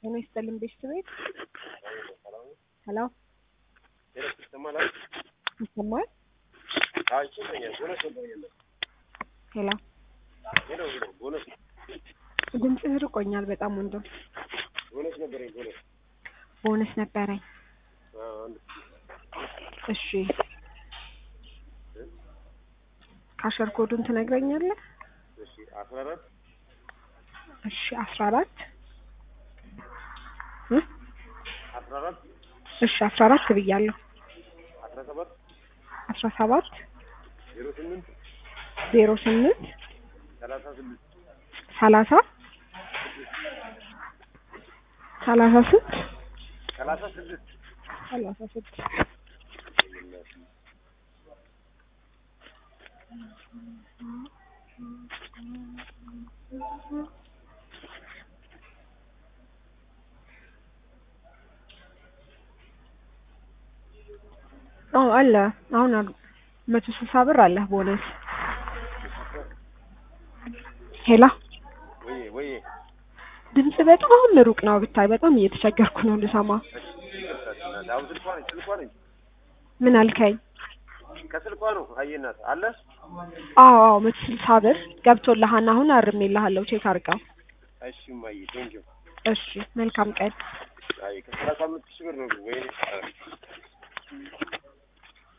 ጤና ይስጥልኝ ቤት ሄሎ ይሰማል? ሄሎ ድምፅህ ርቆኛል በጣም ወንድም። ቦነስ ነበረኝ። እሺ ካሸር ኮዱን ትነግረኛለህ? እሺ 14 እሺ 14 እሺ 14 ብያለሁ። 17 08 36 አለ አሁን 160 ብር አለ ቦነስ። ሄላ ወይ ድምጽ በጣም ሩቅ ነው ብታይ በጣም እየተቸገርኩ ነው ልሰማ። ምን አልከኝ? ከስልኳ ነው አየናት አለ። አዎ 160 ብር ገብቶልሃና አሁን አርሜልሃለሁ ቼክ አድርገው። እሺ ማይ ቴንኪው። እሺ መልካም ቀን። አይ ከ35 ሺህ ብር ነው ወይ